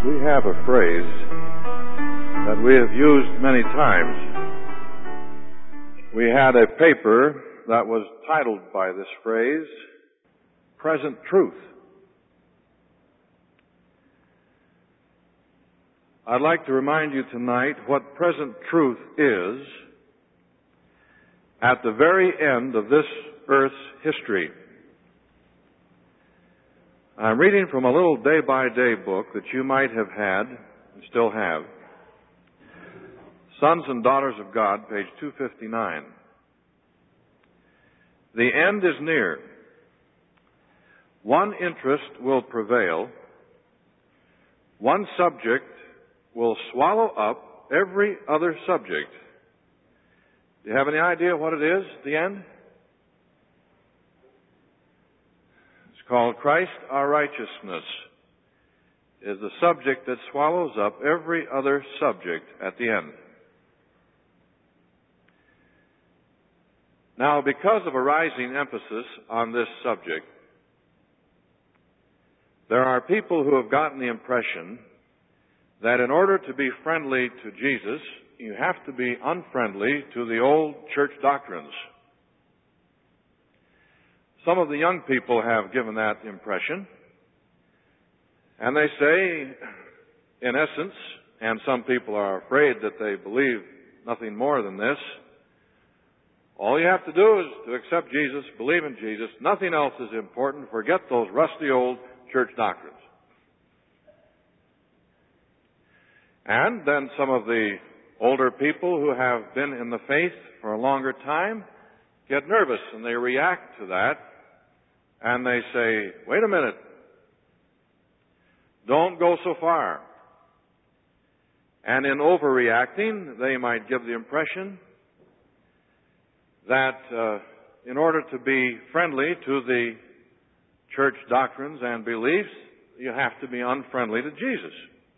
We have a phrase that we have used many times. We had a paper that was titled by this phrase, Present Truth. I'd like to remind you tonight what present truth is at the very end of this earth's history. I'm reading from a little day-by-day book that you might have had and still have. Sons and Daughters of God, page 259. The end is near. One interest will prevail. One subject will swallow up every other subject. Do you have any idea what it is at the end? It's called Christ our righteousness. It is the subject that swallows up every other subject at the end. Now, because of a rising emphasis on this subject, there are people who have gotten the impression that in order to be friendly to Jesus, you have to be unfriendly to the old church doctrines. Some of the young people have given that impression, and they say, in essence, and some people are afraid that they believe nothing more than this, all you have to do is to accept Jesus, believe in Jesus, nothing else is important, forget those rusty old church doctrines. And then some of the older people who have been in the faith for a longer time get nervous and they react to that and they say, wait a minute, don't go so far. And in overreacting, they might give the impression that in order to be friendly to the church doctrines and beliefs, you have to be unfriendly to Jesus.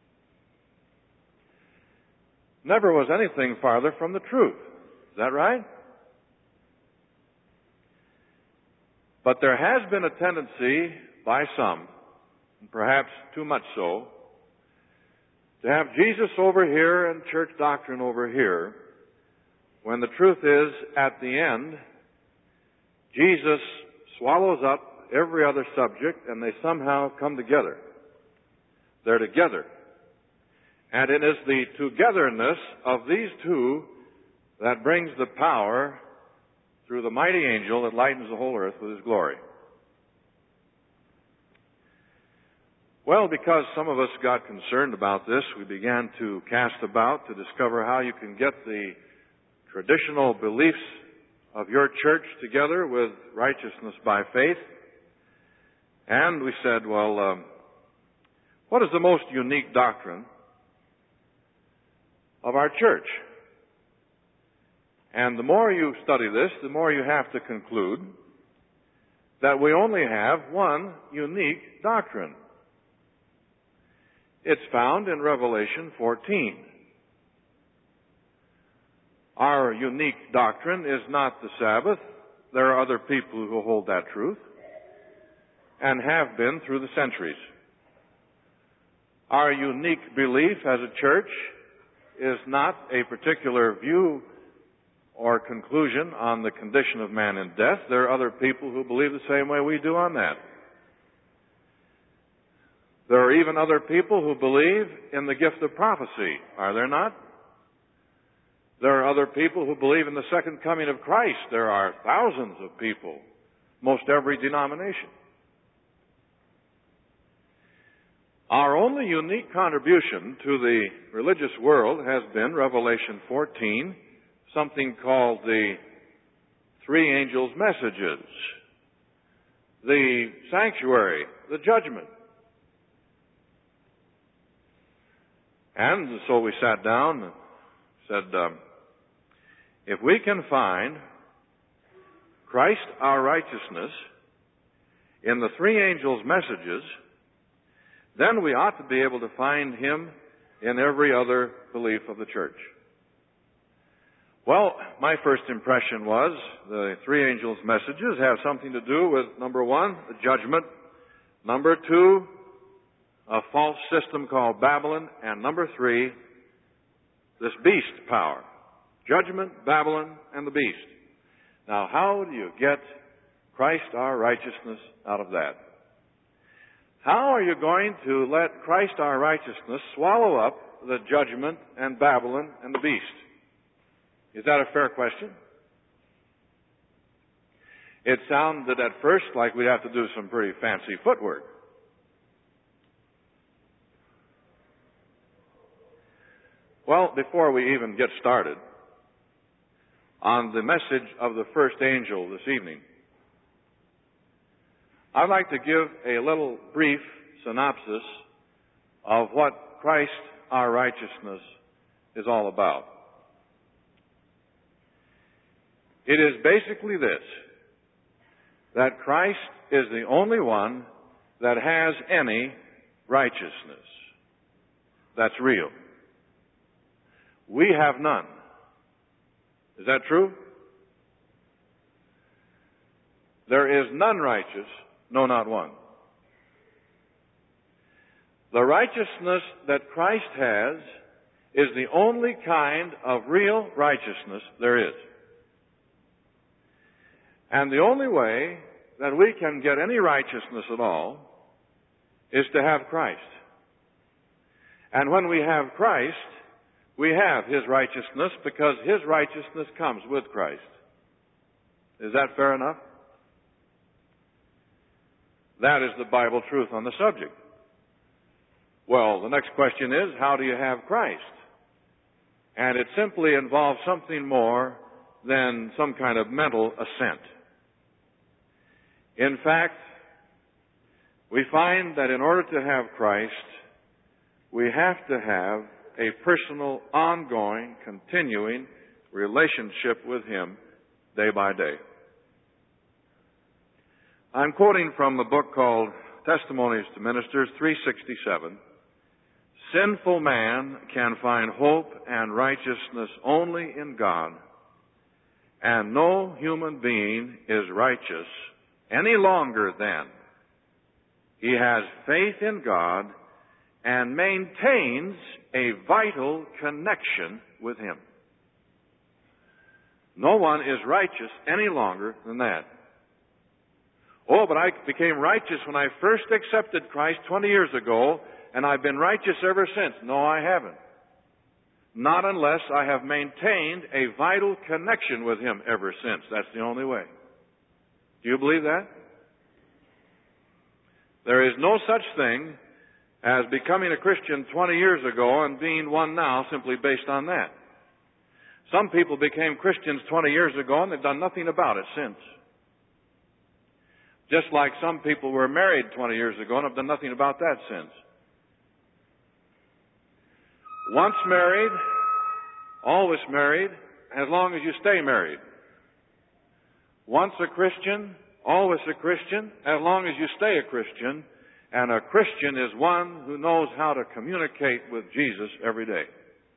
Never was anything farther from the truth. Is that right? But there has been a tendency by some, and perhaps too much so, to have Jesus over here and church doctrine over here, when the truth is, at the end, Jesus swallows up every other subject and they somehow come together. They're together. And it is the togetherness of these two that brings the power through the mighty angel that lightens the whole earth with his glory. Well, because some of us got concerned about this, we began to cast about to discover how you can get the traditional beliefs of your church together with righteousness by faith. And we said, well, what is the most unique doctrine of our church? And the more you study this, the more you have to conclude that we only have one unique doctrine. It's found in Revelation 14. Our unique doctrine is not the Sabbath. There are other people who hold that truth and have been through the centuries. Our unique belief as a church is not a particular view or conclusion on the condition of man in death. There are other people who believe the same way we do on that. There are even other people who believe in the gift of prophecy, are there not? There are other people who believe in the second coming of Christ. There are thousands of people, most every denomination. Our only unique contribution to the religious world has been Revelation 14, something called the three angels' messages, the sanctuary, the judgment. And so we sat down and said, if we can find Christ our righteousness in the three angels' messages, then we ought to be able to find Him in every other belief of the church. Well, my first impression was the three angels' messages have something to do with, number one, the judgment, number two, a false system called Babylon, and number 3, this beast power. Judgment, Babylon, and the beast. Now, how do you get Christ our righteousness out of that? How are you going to let Christ our righteousness swallow up the judgment and Babylon and the beast? Is that a fair question? It sounded at first like we'd have to do some pretty fancy footwork. Well, before we even get started on the message of the first angel this evening, I'd like to give a little brief synopsis of what Christ our righteousness is all about. It is basically this, that Christ is the only one that has any righteousness that's real. We have none. Is that true? There is none righteous, no, not one. The righteousness that Christ has is the only kind of real righteousness there is. And the only way that we can get any righteousness at all is to have Christ. And when we have Christ, we have His righteousness because His righteousness comes with Christ. Is that fair enough? That is the Bible truth on the subject. Well, the next question is, how do you have Christ? And it simply involves something more than some kind of mental assent. In fact, we find that in order to have Christ, we have to have a personal, ongoing, continuing relationship with Him day by day. I'm quoting from a book called Testimonies to Ministers, 367. Sinful man can find hope and righteousness only in God, and no human being is righteous any longer than he has faith in God and maintains a vital connection with Him. No one is righteous any longer than that. Oh, but I became righteous when I first accepted Christ 20 years ago, and I've been righteous ever since. No, I haven't. Not unless I have maintained a vital connection with Him ever since. That's the only way. Do you believe that? There is no such thing as becoming a Christian 20 years ago and being one now simply based on that. Some people became Christians 20 years ago and they've done nothing about it since. Just like some people were married 20 years ago and have done nothing about that since. Once married, always married, as long as you stay married. Once a Christian, always a Christian, as long as you stay a Christian. And a Christian is one who knows how to communicate with Jesus every day.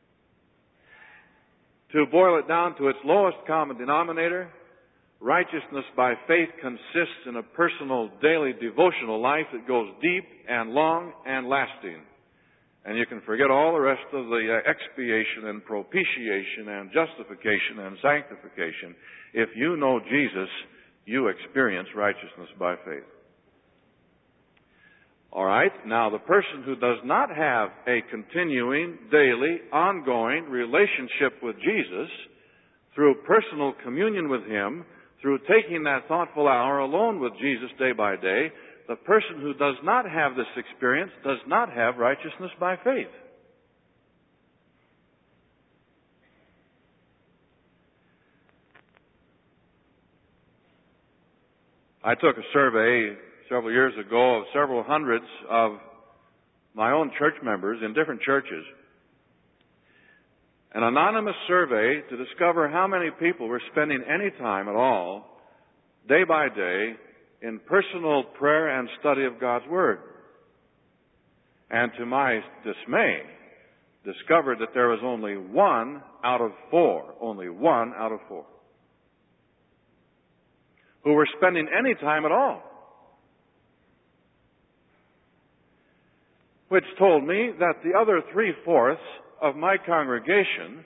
To boil it down to its lowest common denominator, righteousness by faith consists in a personal, daily, devotional life that goes deep and long and lasting. And you can forget all the rest of the expiation and propitiation and justification and sanctification. If you know Jesus, you experience righteousness by faith. All right, now the person who does not have a continuing, daily, ongoing relationship with Jesus, through personal communion with Him, through taking that thoughtful hour alone with Jesus day by day, the person who does not have this experience does not have righteousness by faith. I took a survey several years ago of several hundreds of my own church members in different churches. An anonymous survey to discover how many people were spending any time at all, day by day, in personal prayer and study of God's Word. And to my dismay, discovered that there was only 1 out of 4, only 1 out of 4, who were spending any time at all. which told me that the other 3/4 of my congregation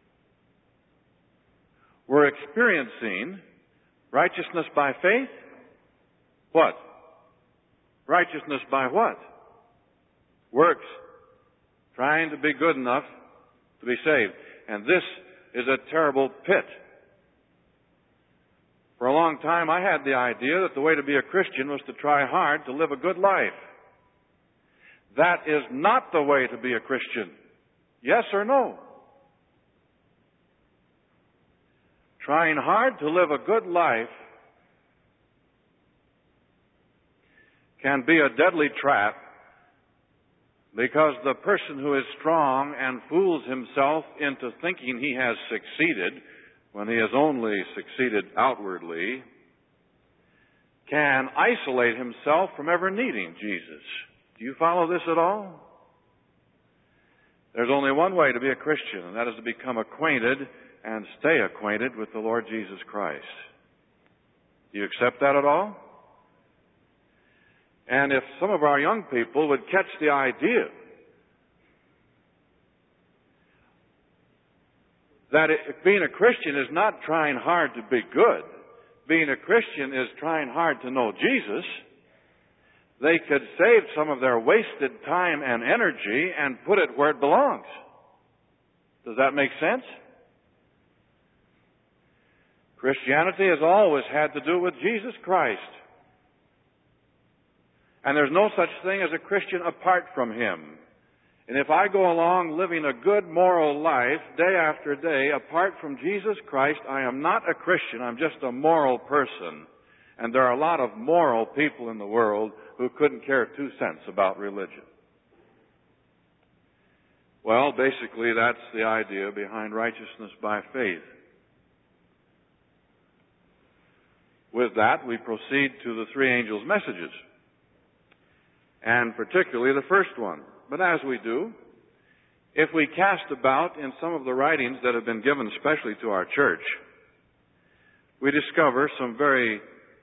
were experiencing righteousness by faith. What? Righteousness by what? Works. Trying to be good enough to be saved. And this is a terrible pit. For a long time, I had the idea that the way to be a Christian was to try hard to live a good life. That is not the way to be a Christian. Yes or no? Trying hard to live a good life can be a deadly trap, because the person who is strong and fools himself into thinking he has succeeded when he has only succeeded outwardly can isolate himself from ever needing Jesus. Do you follow this at all? There's only one way to be a Christian, and that is to become acquainted and stay acquainted with the Lord Jesus Christ. Do you accept that at all? And if some of our young people would catch the idea that being a Christian is not trying hard to be good, being a Christian is trying hard to know Jesus, they could save some of their wasted time and energy and put it where it belongs. Does that make sense? Christianity has always had to do with Jesus Christ. And there's no such thing as a Christian apart from Him. And if I go along living a good moral life day after day apart from Jesus Christ, I am not a Christian. I'm just a moral person. And there are a lot of moral people in the world who couldn't care 2 cents about religion. Well, basically that's the idea behind righteousness by faith. With that, we proceed to the 3 angels' messages, and particularly the first one. But as we do, if we cast about in some of the writings that have been given especially to our church, we discover some very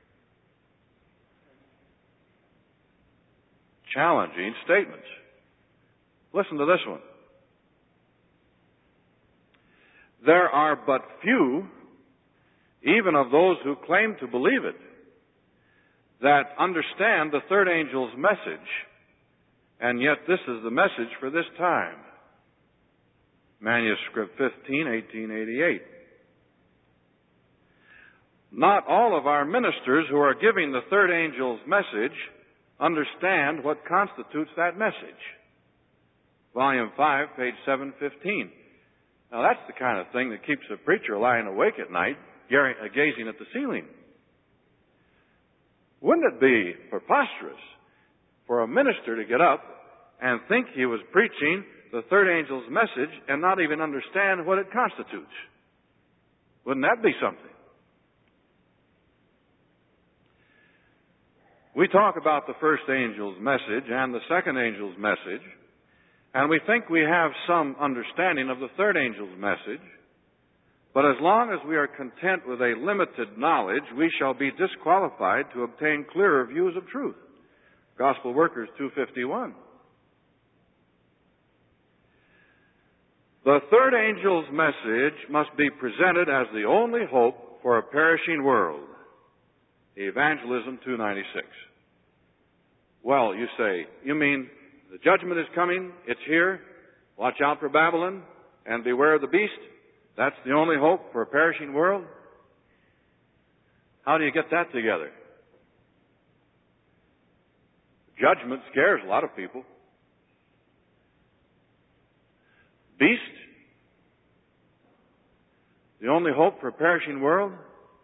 challenging statements. Listen to this one. There are but few, even of those who claim to believe it, that understand the third angel's message, and yet this is the message for this time. Manuscript 15, 1888. Not all of our ministers who are giving the third angel's message understand what constitutes that message. Volume 5, page 715. Now that's the kind of thing that keeps a preacher lying awake at night, gazing at the ceiling. Wouldn't it be preposterous for a minister to get up and think he was preaching the third angel's message and not even understand what it constitutes? Wouldn't that be something? We talk about the first angel's message and the second angel's message, and we think we have some understanding of the third angel's message. But as long as we are content with a limited knowledge, we shall be disqualified to obtain clearer views of truth. Gospel Workers 251. The third angel's message must be presented as the only hope for a perishing world. Evangelism 296. Well, you say, you mean the judgment is coming, it's here, watch out for Babylon, and beware of the beast? That's the only hope for a perishing world? How do you get that together? Judgment scares a lot of people. Beast? The only hope for a perishing world?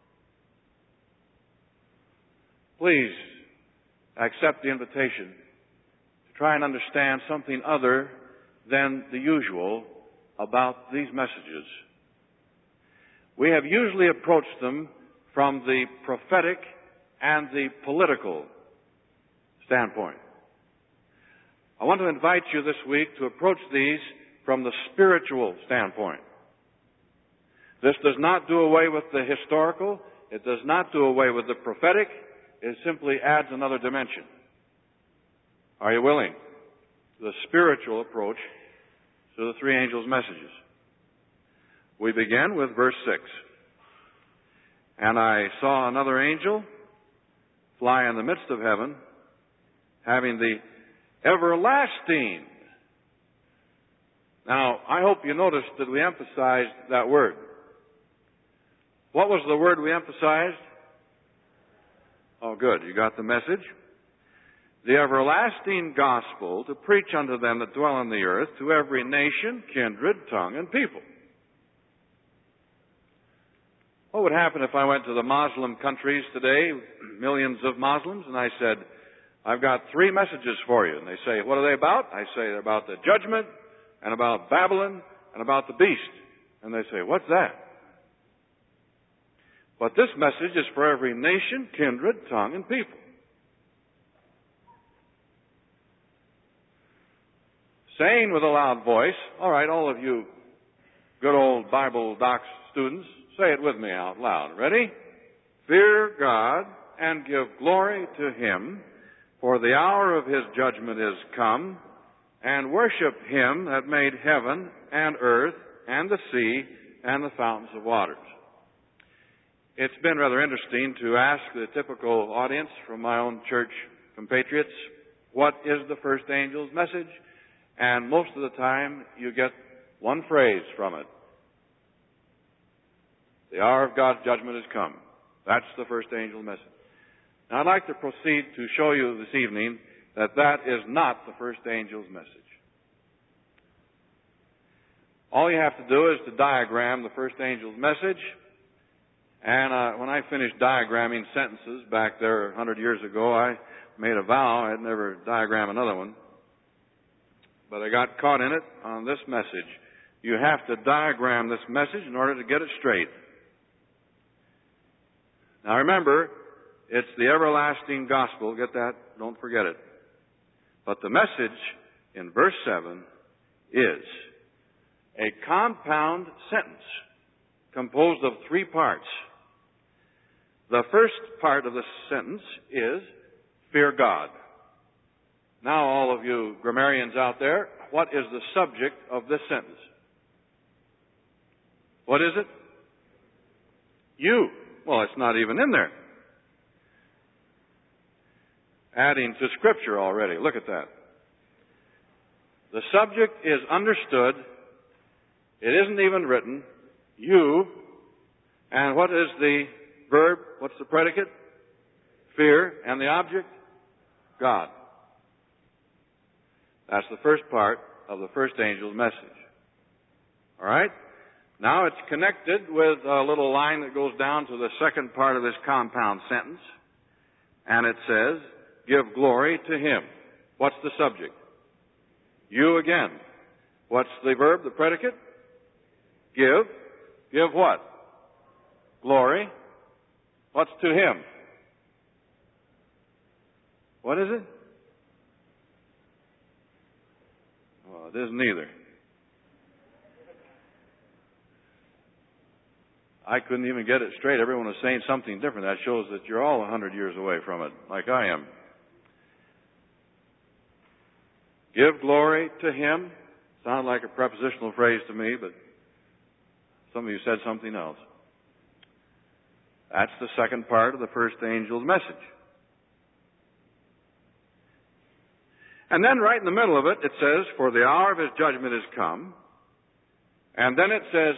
Please accept the invitation to try and understand something other than the usual about these messages. We have usually approached them from the prophetic and the political standpoint. I want to invite you this week to approach these from the spiritual standpoint. This does not do away with the historical. It does not do away with the prophetic. It simply adds another dimension. Are you willing? the spiritual approach to the three angels' messages. We begin with verse 6. And I saw another angel fly in the midst of heaven, having the everlasting. Now, I hope you noticed that we emphasized that word. What was the word we emphasized? Oh, good. You got the message. The everlasting gospel to preach unto them that dwell on the earth, to every nation, kindred, tongue, and people. What would happen if I went to the Muslim countries today, millions of Muslims, and I said, I've got three messages for you. And they say, what are they about? I say, they're about the judgment, and about Babylon, and about the beast. And they say, what's that? But this message is for every nation, kindred, tongue, and people. Saying with a loud voice, all right, all of you good old Bible docs students, say it with me out loud. Ready? Fear God and give glory to Him, for the hour of His judgment is come, and worship Him that made heaven and earth and the sea and the fountains of waters. It's been rather interesting to ask the typical audience from my own church compatriots, what is the first angel's message? And most of the time, you get one phrase from it. The hour of God's judgment has come. That's the first angel's message. Now, I'd like to proceed to show you this evening that that is not the first angel's message. All you have to do is to diagram the first angel's message. And when I finished diagramming sentences back there 100 years ago, I made a vow I'd never diagram another one. But I got caught in it on this message. You have to diagram this message in order to get it straight. Now remember, it's the everlasting gospel. Get that? Don't forget it. But the message in verse 7 is a compound sentence composed of three parts. The first part of the sentence is, fear God. Now, all of you grammarians out there, what is the subject of this sentence? What is it? You. Well, it's not even in there. Adding to Scripture already. Look at that. The subject is understood. It isn't even written. You. And what is the verb? What's the predicate? Fear. And the object? God. That's the first part of the first angel's message. All right? Now it's connected with a little line that goes down to the second part of this compound sentence. And it says, give glory to Him. What's the subject? You again. What's the verb, the predicate? Give. Give what? Glory. What's to Him? What is it? Well, it isn't either. I couldn't even get it straight. Everyone was saying something different. That shows that you're all 100 years away from it, like I am. Give glory to Him. Sounded like a prepositional phrase to me, but some of you said something else. That's the second part of the first angel's message. And then right in the middle of it, it says, for the hour of His judgment is come. And then it says,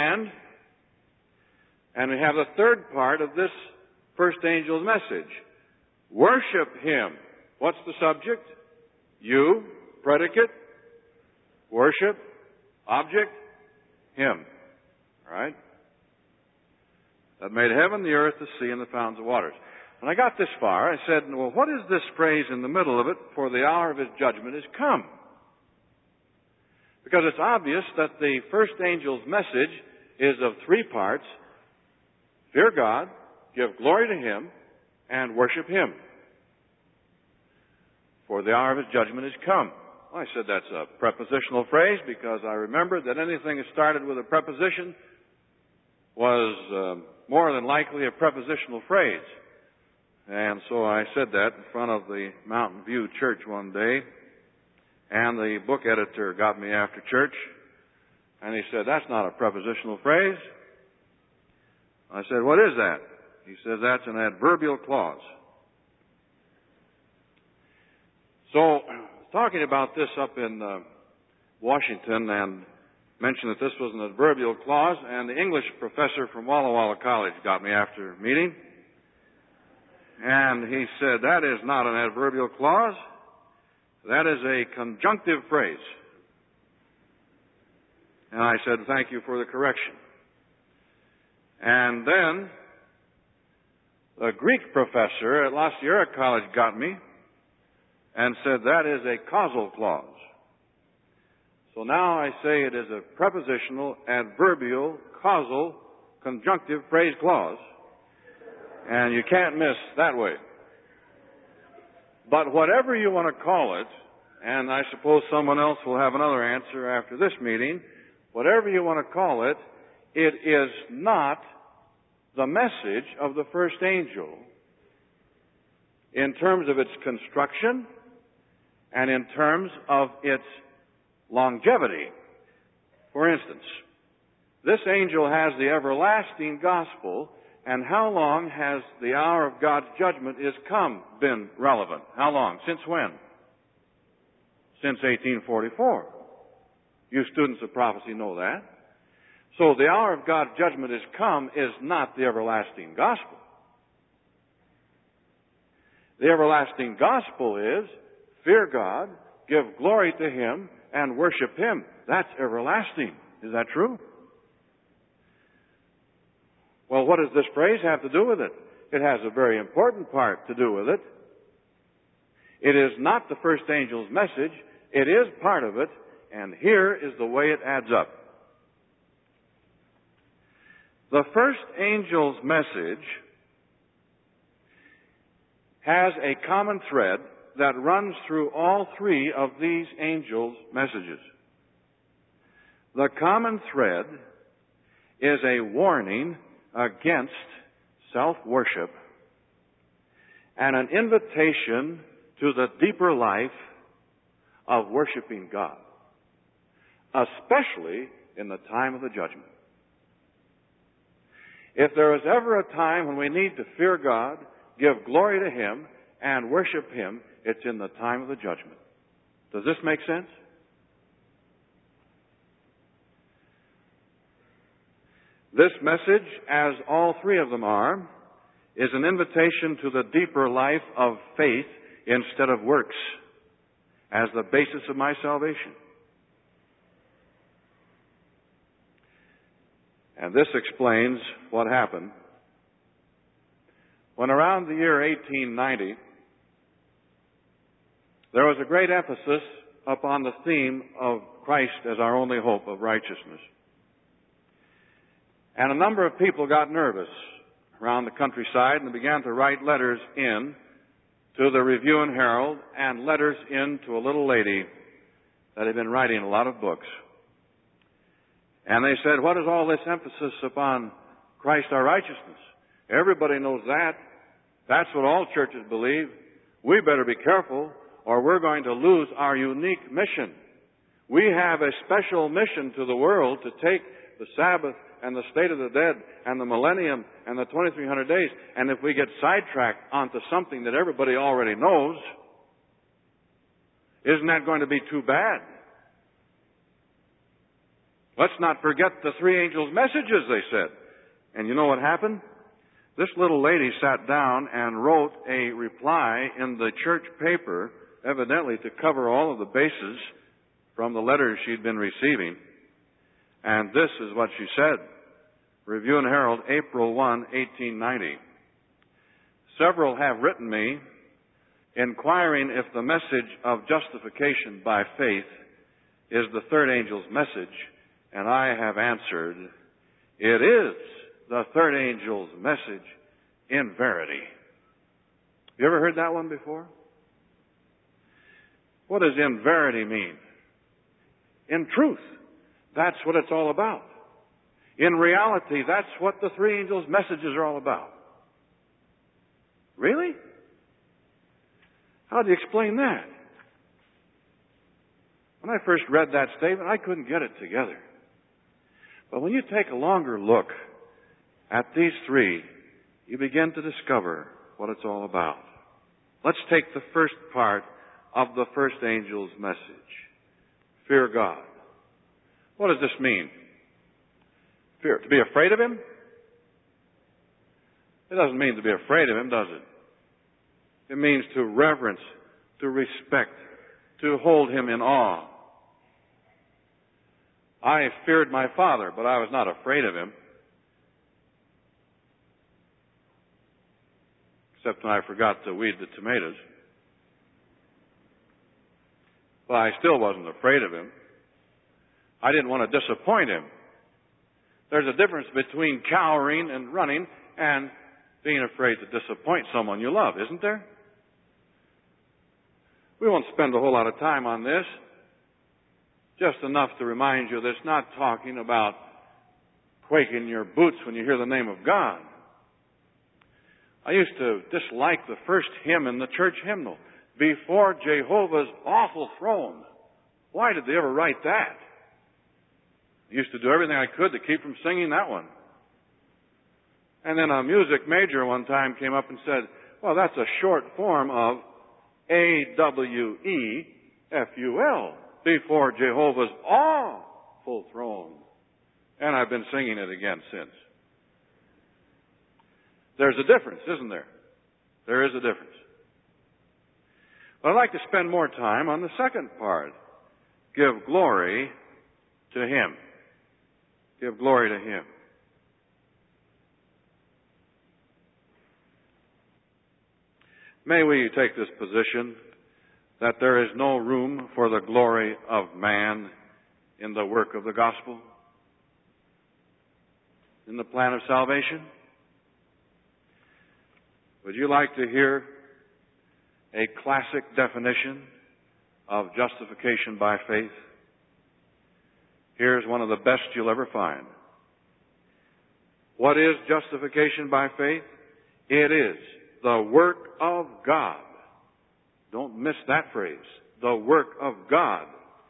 and we have the third part of this first angel's message. Worship Him. What's the subject? You. Predicate. Worship. Object. Him. All right? That made heaven, the earth, the sea, and the fountains of waters. When I got this far, I said, well, what is this phrase in the middle of it? For the hour of His judgment is come. Because it's obvious that the first angel's message is of three parts. Fear God, give glory to Him, and worship Him. For the hour of His judgment is come. Well, I said that's a prepositional phrase because I remembered that anything that started with a preposition was more than likely a prepositional phrase. And so I said that in front of the Mountain View Church one day. And the book editor got me after church, and he said, "That's not a prepositional phrase." I said, "What is that?" He says, "That's an adverbial clause." So, talking about this up in Washington, and mentioned that this was an adverbial clause, and the English professor from Walla Walla College got me after meeting, and he said, "That is not an adverbial clause. That is a conjunctive phrase." And I said, "Thank you for the correction." And then the Greek professor at La Sierra College got me and said, "That is a causal clause." So now I say it is a prepositional, adverbial, causal, conjunctive phrase clause. And you can't miss that way. But whatever you want to call it, and I suppose someone else will have another answer after this meeting, whatever you want to call it, it is not the message of the first angel in terms of its construction and in terms of its longevity. For instance, this angel has the everlasting gospel, and how long has the hour of God's judgment is come been relevant? How long? Since when? Since 1844. You students of prophecy know that. So the hour of God's judgment is come is not the everlasting gospel. The everlasting gospel is fear God, give glory to Him, and worship Him. That's everlasting. Is that true? Well, what does this phrase have to do with it? It has a very important part to do with it. It is not the first angel's message. It is part of it, and here is the way it adds up. The first angel's message has a common thread that runs through all three of these angels' messages. The common thread is a warning against self-worship and an invitation to the deeper life of worshiping God, especially in the time of the judgment. If there is ever a time when we need to fear God, give glory to Him, and worship Him, it's in the time of the judgment. Does this make sense? This message, as all three of them are, is an invitation to the deeper life of faith instead of works as the basis of my salvation. And this explains what happened when around the year 1890, there was a great emphasis upon the theme of Christ as our only hope of righteousness. And a number of people got nervous around the countryside and began to write letters in to the Review and Herald and letters in to a little lady that had been writing a lot of books. And they said, "What is all this emphasis upon Christ our righteousness? Everybody knows that. That's what all churches believe. We better be careful or we're going to lose our unique mission. We have a special mission to the world to take the Sabbath and the state of the dead and the millennium and the 2300 days. And if we get sidetracked onto something that everybody already knows, isn't that going to be too bad? Let's not forget the three angels' messages," they said. And you know what happened? This little lady sat down and wrote a reply in the church paper, evidently to cover all of the bases from the letters she'd been receiving. And this is what she said. Review and Herald, April 1, 1890. "Several have written me inquiring if the message of justification by faith is the third angel's message, and I have answered, it is the third angel's message in verity." You ever heard that one before? What does in verity mean? In truth. That's what it's all about. In reality, that's what the three angels' messages are all about. Really? How do you explain that? When I first read that statement, I couldn't get it together. But when you take a longer look at these three, you begin to discover what it's all about. Let's take the first part of the first angel's message. Fear God. What does this mean? Fear. To be afraid of Him? It doesn't mean to be afraid of Him, does it? It means to reverence, to respect, to hold Him in awe. I feared my father, but I was not afraid of him. Except when I forgot to weed the tomatoes. But I still wasn't afraid of him. I didn't want to disappoint him. There's a difference between cowering and running and being afraid to disappoint someone you love, isn't there? We won't spend a whole lot of time on this. Just enough to remind you that it's not talking about quaking your boots when you hear the name of God. I used to dislike the first hymn in the church hymnal, Before Jehovah's Awful Throne. Why did they ever write that? I used to do everything I could to keep from singing that one. And then a music major one time came up and said, well, that's a short form of A-W-E-F-U-L. Before Jehovah's awful throne. And I've been singing it again since. There's a difference, isn't there? There is a difference. But I'd like to spend more time on the second part. Give glory to Him. Give glory to Him. May we take this position that there is no room for the glory of man in the work of the gospel, in the plan of salvation? Would you like to hear a classic definition of justification by faith? Here's one of the best you'll ever find. What is justification by faith? It is the work of God. Don't miss that phrase. The work of God.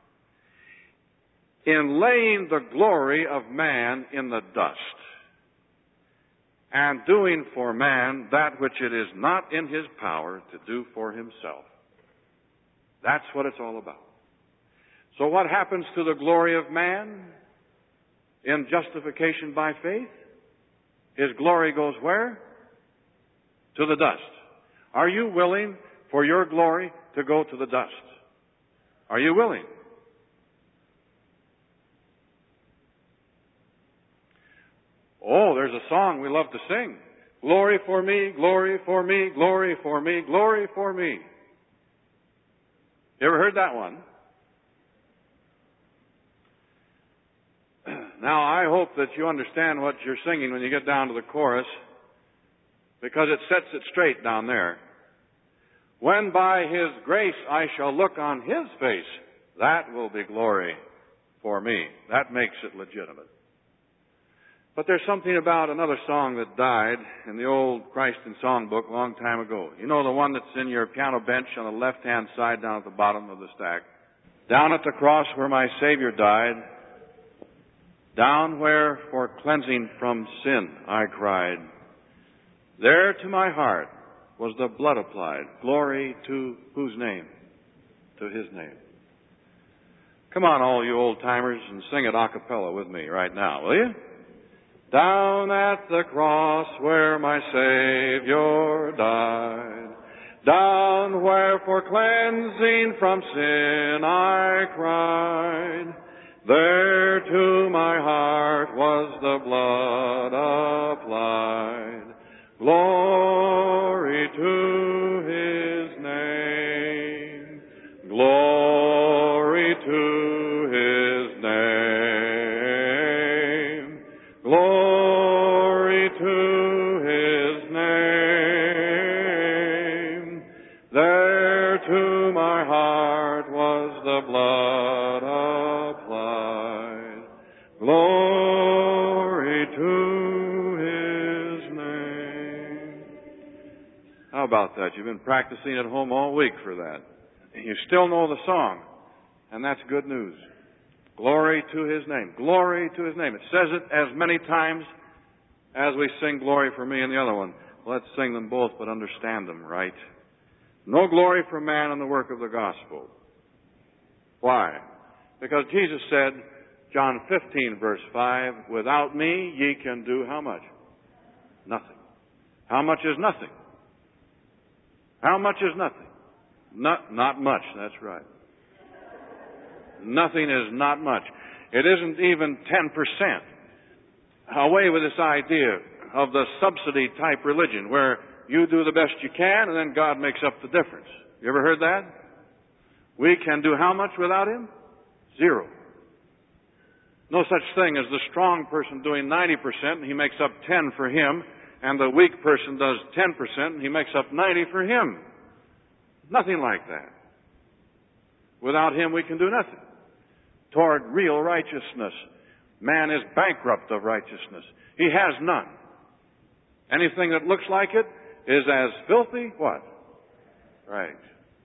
In laying the glory of man in the dust and doing for man that which it is not in his power to do for himself. That's what it's all about. So what happens to the glory of man in justification by faith? His glory goes where? To the dust. Are you willing for your glory to go to the dust? Are you willing? Oh, there's a song we love to sing. Glory for me, glory for me, glory for me, glory for me. You ever heard that one? Now, I hope that you understand what you're singing when you get down to the chorus, because it sets it straight down there. When by His grace I shall look on His face, that will be glory for me. That makes it legitimate. But there's something about another song that died in the old Christ in Songbook a long time ago. You know, the one that's in your piano bench on the left-hand side down at the bottom of the stack. Down at the cross where my Savior died, down where for cleansing from sin I cried, there to my heart was the blood applied. Glory to whose name? To His name. Come on, all you old-timers, and sing it a cappella with me right now, will you? Down at the cross where my Savior died, down where for cleansing from sin I cried, there to my heart was the blood applied. Glory to His name. Glory to His name. Glory to His name. There to my heart was the blood applied. Glory to His name. How about that? You've been practicing at home all week for that. You still know the song. And that's good news. Glory to His name. Glory to His name. It says it as many times as we sing Glory for Me and the other one. Let's sing them both, but understand them right. No glory for man in the work of the gospel. Why? Because Jesus said, John 15, verse 5, without me ye can do how much? Nothing. How much is nothing? How much is nothing? Not much, that's right. Nothing is not much. It isn't even 10%. Away with this idea of the subsidy type religion where you do the best you can and then God makes up the difference. You ever heard that? We can do how much without Him? Zero. No such thing as the strong person doing 90% and he makes up 10 for him, and the weak person does 10% and he makes up 90 for him. Nothing like that. Without Him we can do nothing. Toward real righteousness, man is bankrupt of righteousness. He has none. Anything that looks like it is as filthy, what? Right.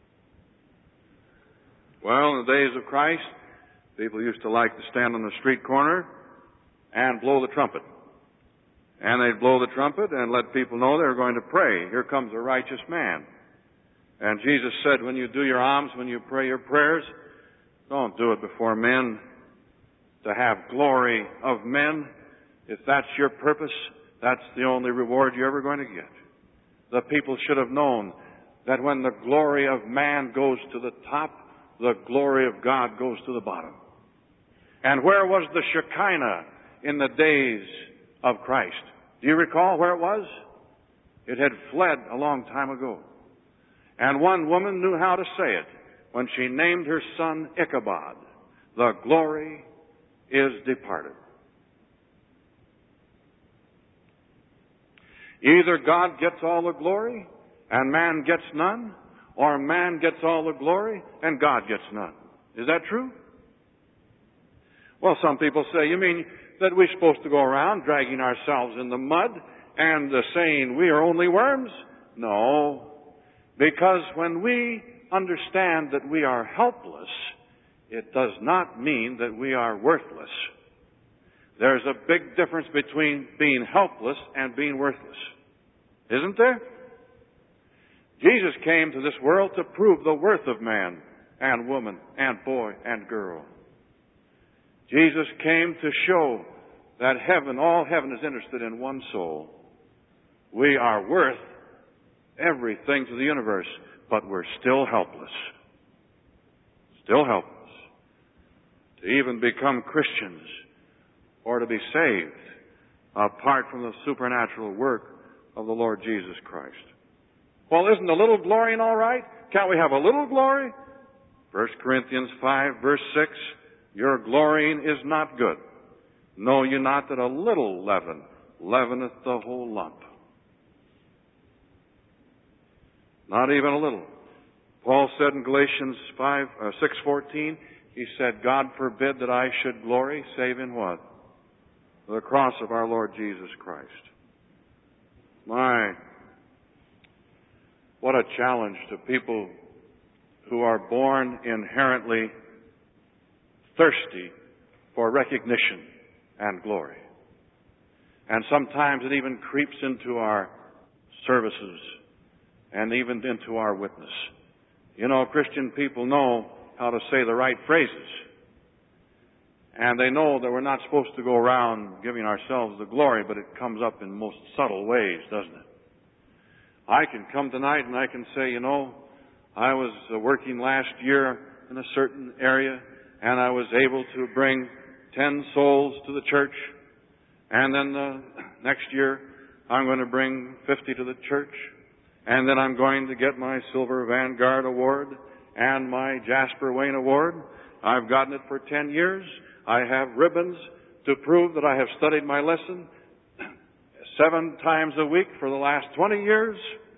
Well, in the days of Christ, people used to like to stand on the street corner and blow the trumpet. And they'd blow the trumpet and let people know they were going to pray. Here comes a righteous man. And Jesus said, when you do your alms, when you pray your prayers, don't do it before men to have glory of men. If that's your purpose, that's the only reward you're ever going to get. The people should have known that when the glory of man goes to the top, the glory of God goes to the bottom. And where was the Shekinah in the days of Christ? Do you recall where it was? It had fled a long time ago. And one woman knew how to say it when she named her son Ichabod. The glory is departed. Either God gets all the glory and man gets none, or man gets all the glory and God gets none. Is that true? Well, some people say, you mean that we're supposed to go around dragging ourselves in the mud and saying we are only worms? No, because when we understand that we are helpless, it does not mean that we are worthless. There's a big difference between being helpless and being worthless. Isn't there? Jesus came to this world to prove the worth of man and woman and boy and girl. Jesus came to show that heaven, all heaven is interested in one soul. We are worth everything to the universe, but we're still helpless. Still helpless. To even become Christians or to be saved apart from the supernatural work of the Lord Jesus Christ. Well, isn't a little glorying all right? Can't we have a little glory? 1 Corinthians 5, verse 6, your glorying is not good. Know ye not that a little leaven leaveneth the whole lump? Not even a little. Paul said in Galatians 6:14, he said, God forbid that I should glory, save in what? The cross of our Lord Jesus Christ. My, what a challenge to people who are born inherently thirsty for recognition and glory. And sometimes it even creeps into our services and even into our witness. You know, Christian people know how to say the right phrases. And they know that we're not supposed to go around giving ourselves the glory, but it comes up in most subtle ways, doesn't it? I can come tonight and I can say, you know, I was working last year in a certain area and I was able to bring 10 souls to the church. And then next year I'm going to bring 50 to the church. And then I'm going to get my Silver Vanguard Award and my Jasper Wayne Award. I've gotten it for 10 years. I have ribbons to prove that I have studied my lesson 7 times a week for the last 20 years.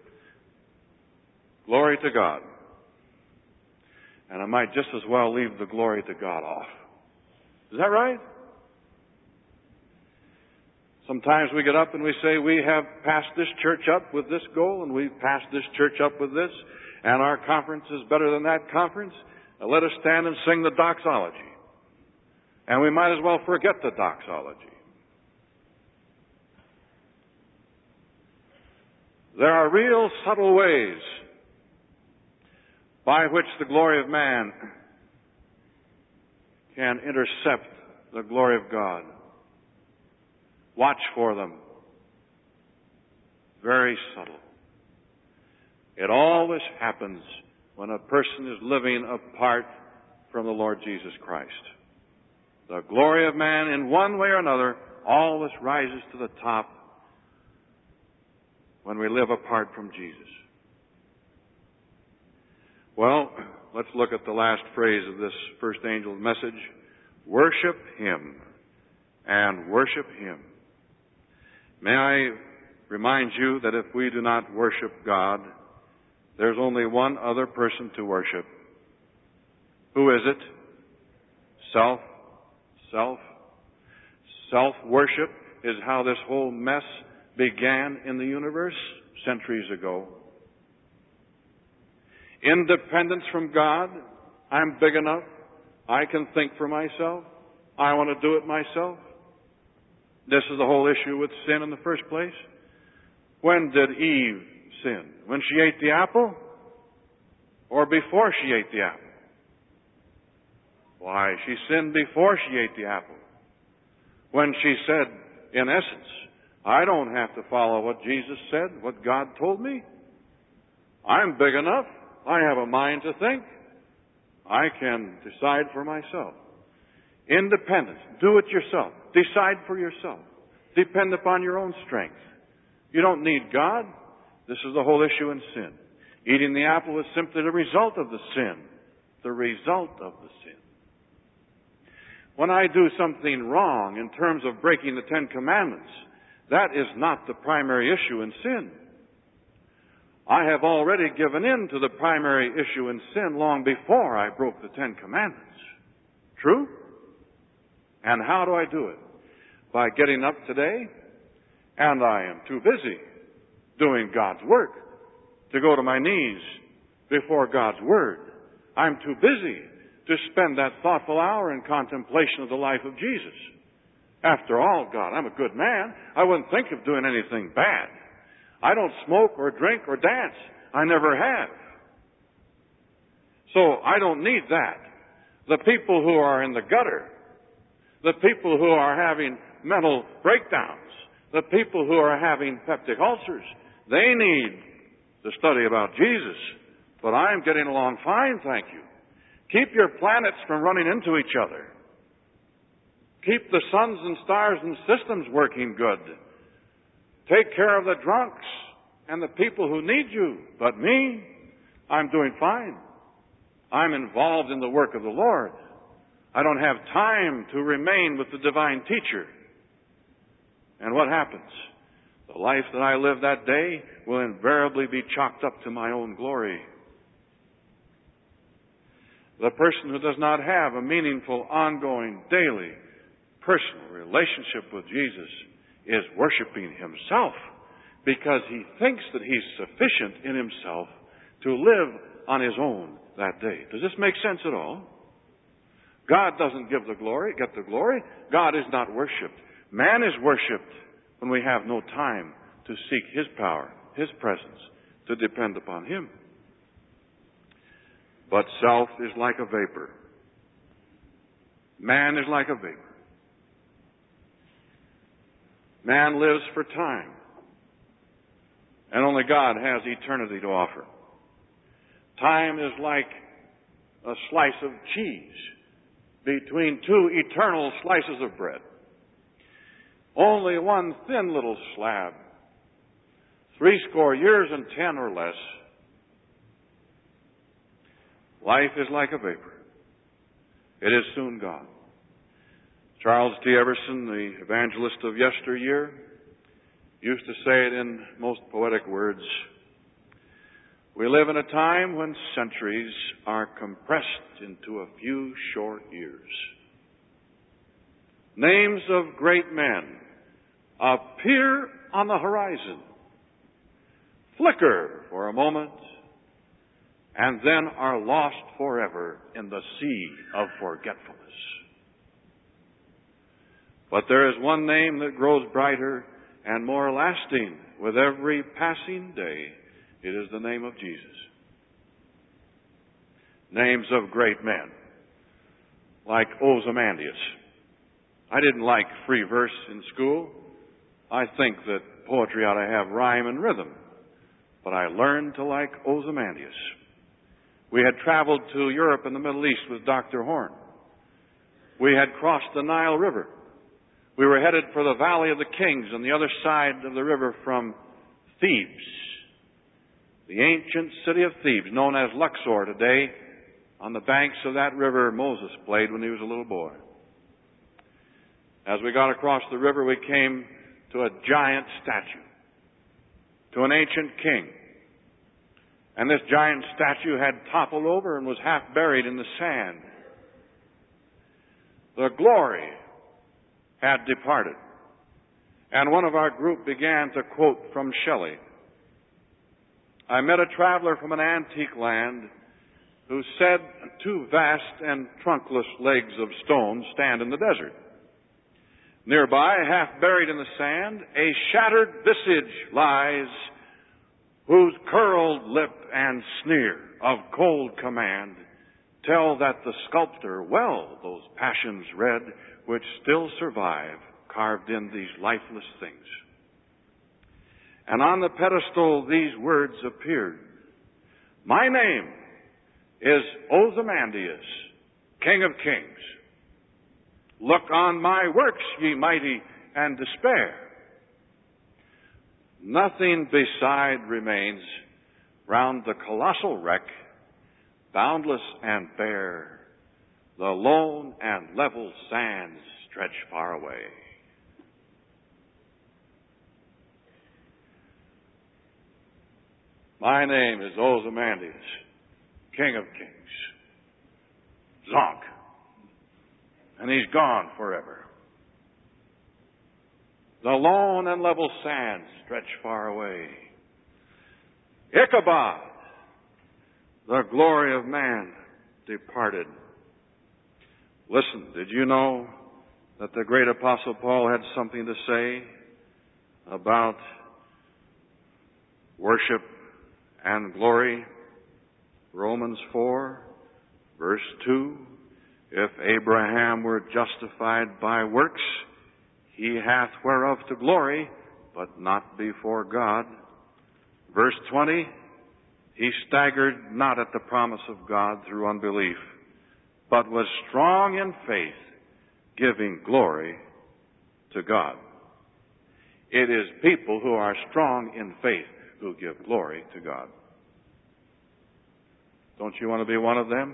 Glory to God. And I might just as well leave the glory to God off. Is that right? Sometimes we get up and we say, we have passed this church up with this goal, and we've passed this church up with this, and our conference is better than that conference. let us stand and sing the doxology. And we might as well forget the doxology. There are real subtle ways by which the glory of man can intercept the glory of God. Watch for them. Very subtle. It always happens when a person is living apart from the Lord Jesus Christ. The glory of man, in one way or another, always rises to the top when we live apart from Jesus. Well, let's look at the last phrase of this first angel's message. Worship Him and worship Him. May I remind you that if we do not worship God, there's only one other person to worship. Who is it? Self. Self-worship is how this whole mess began in the universe centuries ago. Independence from God. I'm big enough. I can think for myself. I want to do it myself. This is the whole issue with sin in the first place. When did Eve sin? When she ate the apple? Or before she ate the apple? Why, she sinned before she ate the apple. When she said, in essence, I don't have to follow what Jesus said, what God told me. I'm big enough. I have a mind to think. I can decide for myself. Independence. Do it yourself. Decide for yourself. Depend upon your own strength. You don't need God. This is the whole issue in sin. Eating the apple is simply the result of the sin. The result of the sin. When I do something wrong in terms of breaking the Ten Commandments, that is not the primary issue in sin. I have already given in to the primary issue in sin long before I broke the Ten Commandments. True? And how do I do it? By getting up today, and I am too busy doing God's work to go to my knees before God's Word. I'm too busy to spend that thoughtful hour in contemplation of the life of Jesus. After all, God, I'm a good man. I wouldn't think of doing anything bad. I don't smoke or drink or dance. I never have. So I don't need that. The people who are in the gutter, the people who are having mental breakdowns, the people who are having peptic ulcers, they need to study about Jesus. But I'm getting along fine, thank you. Keep your planets from running into each other. Keep the suns and stars and systems working good. Take care of the drunks and the people who need you. But me, I'm doing fine. I'm involved in the work of the Lord. I don't have time to remain with the divine teacher. And what happens? The life that I live that day will invariably be chalked up to my own glory. The person who does not have a meaningful, ongoing, daily, personal relationship with Jesus is worshiping himself because he thinks that he's sufficient in himself to live on his own that day. Does this make sense at all? God doesn't get the glory. God is not worshipped. Man is worshipped when we have no time to seek his power, his presence, to depend upon him. But self is like a vapor. Man is like a vapor. Man lives for time. And only God has eternity to offer. Time is like a slice of cheese between two eternal slices of bread. Only one thin little slab. 80 years and 10 or less. Life is like a vapor. It is soon gone. Charles T. Everson, the evangelist of yesteryear, used to say it in most poetic words. We live in a time when centuries are compressed into a few short years. Names of great men appear on the horizon, flicker for a moment, and then are lost forever in the sea of forgetfulness. But there is one name that grows brighter and more lasting with every passing day. It is the name of Jesus. Names of great men, like Ozymandias. I didn't like free verse in school. I think that poetry ought to have rhyme and rhythm. But I learned to like Ozymandias. We had traveled to Europe and the Middle East with Dr. Horn. We had crossed the Nile River. We were headed for the Valley of the Kings on the other side of the river from Thebes. The ancient city of Thebes, known as Luxor today. On the banks of that river, Moses played when he was a little boy. As we got across the river, we came to a giant statue, to an ancient king. And this giant statue had toppled over and was half buried in the sand. The glory had departed. And one of our group began to quote from Shelley. I met a traveler from an antique land who said, two vast and trunkless legs of stone stand in the desert. Nearby, half buried in the sand, a shattered visage lies, whose curled lip and sneer of cold command tell that the sculptor well those passions read which still survive carved in these lifeless things. And on the pedestal these words appeared. My name is Ozymandias, King of Kings. Look on my works, ye mighty, and despair. Nothing beside remains round the colossal wreck, boundless and bare. The lone and level sands stretch far away. My name is Ozymandias, King of Kings. Zonk. And he's gone forever. The lone and level sands stretch far away. Ichabod, the glory of man, departed. Listen, did you know that the great Apostle Paul had something to say about worship and glory? Romans 4, verse 2. If Abraham were justified by works, he hath whereof to glory, but not before God. Verse 20, he staggered not at the promise of God through unbelief, but was strong in faith, giving glory to God. It is people who are strong in faith who give glory to God. Don't you want to be one of them?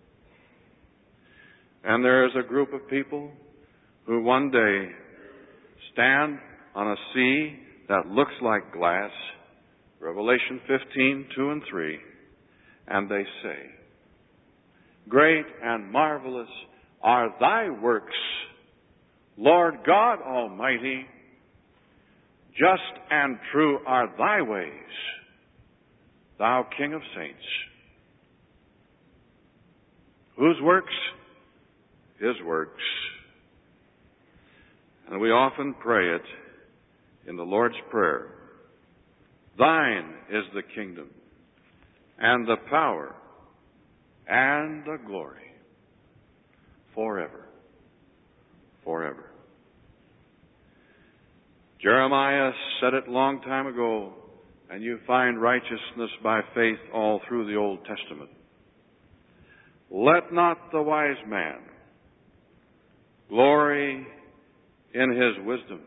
And there is a group of people who one day stand on a sea that looks like glass, Revelation 15, 2 and 3, and they say, Great and marvelous are thy works, Lord God Almighty. Just and true are thy ways, thou King of saints. Whose works? His works. And we often pray it in the Lord's Prayer. Thine is the kingdom and the power and the glory forever. Forever. Jeremiah said it a long time ago, and you find righteousness by faith all through the Old Testament. Let not the wise man glory in his wisdom.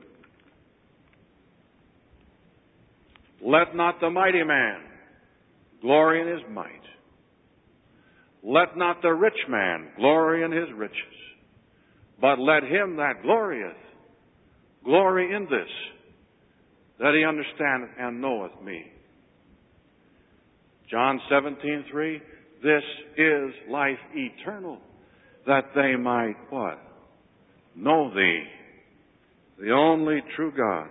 Let not the mighty man glory in his might. Let not the rich man glory in his riches. But let him that glorieth glory in this, that he understandeth and knoweth me. John 17:3, this is life eternal, that they might what? Know thee, the only true God,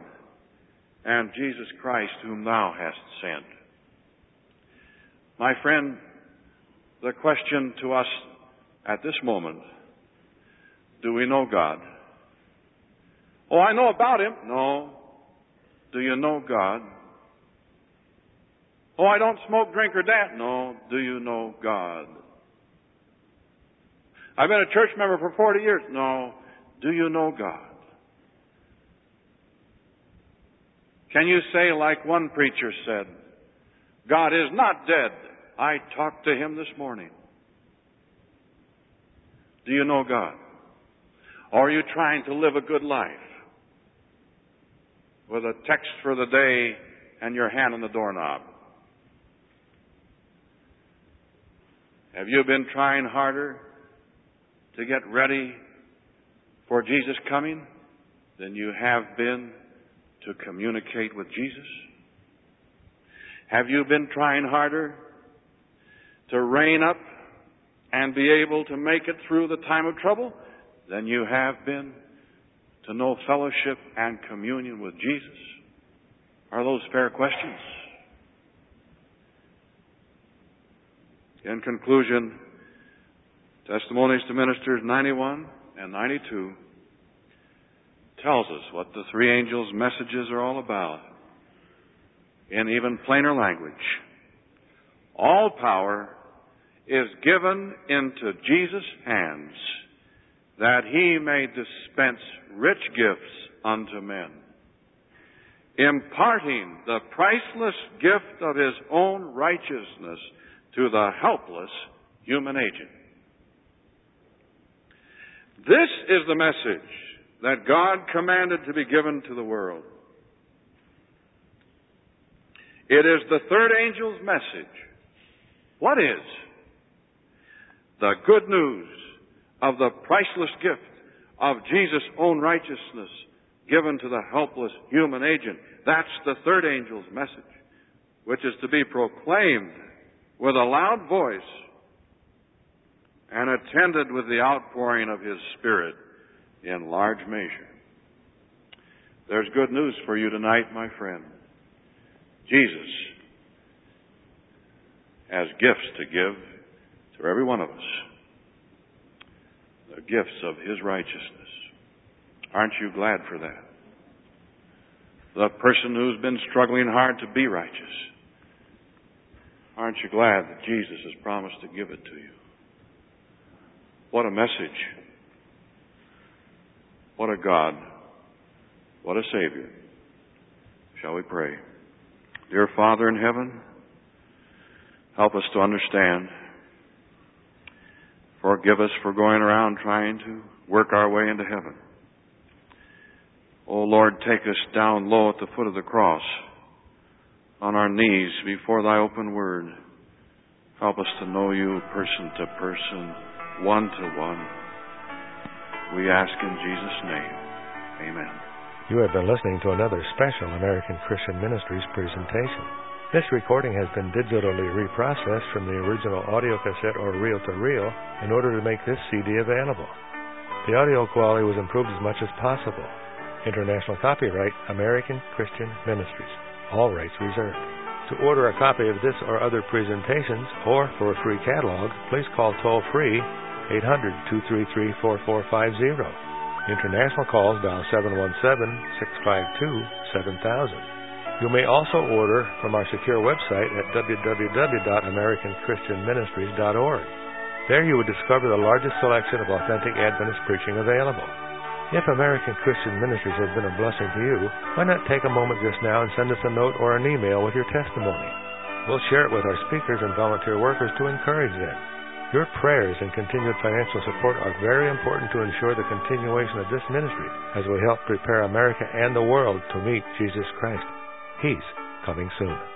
and Jesus Christ whom thou hast sent. My friend, the question to us at this moment, do we know God? Oh, I know about Him. No. Do you know God? Oh, I don't smoke, drink, or dance. No. Do you know God? I've been a church member for 40 years. No. Do you know God? Can you say, like one preacher said, God is not dead. I talked to Him this morning. Do you know God? Or are you trying to live a good life with a text for the day and your hand on the doorknob? Have you been trying harder to get ready for Jesus' coming than you have been to communicate with Jesus? Have you been trying harder to rein up and be able to make it through the time of trouble than you have been to know fellowship and communion with Jesus? Are those fair questions? In conclusion, Testimonies to Ministers 91 and 92 tells us what the three angels' messages are all about in even plainer language. All power is given into Jesus' hands that He may dispense rich gifts unto men, imparting the priceless gift of His own righteousness to the helpless human agent. This is the message that God commanded to be given to the world. It is the third angel's message. What is? The good news of the priceless gift of Jesus' own righteousness given to the helpless human agent. That's the third angel's message, which is to be proclaimed with a loud voice and attended with the outpouring of His Spirit in large measure. There's good news for you tonight, my friend. Jesus has gifts to give to every one of us. The gifts of His righteousness. Aren't you glad for that? The person who's been struggling hard to be righteous. Aren't you glad that Jesus has promised to give it to you? What a message. What a God. What a Savior. Shall we pray? Dear Father in heaven, help us to understand. Forgive us for going around trying to work our way into heaven. Oh Lord, take us down low at the foot of the cross, on our knees before Thy open word. Help us to know You person to person, one to one. We ask in Jesus' name. Amen. You have been listening to another special American Christian Ministries presentation. This recording has been digitally reprocessed from the original audio cassette or reel-to-reel in order to make this CD available. The audio quality was improved as much as possible. International copyright, American Christian Ministries. All rights reserved. To order a copy of this or other presentations, or for a free catalog, please call toll-free 800-233-4450. International calls dial 717-652-7000. You may also order from our secure website at www.americanchristianministries.org. There you would discover the largest selection of authentic Adventist preaching available. If American Christian Ministries has been a blessing to you, why not take a moment just now and send us a note or an email with your testimony? We'll share it with our speakers and volunteer workers to encourage them. Your prayers and continued financial support are very important to ensure the continuation of this ministry as we help prepare America and the world to meet Jesus Christ. He's coming soon.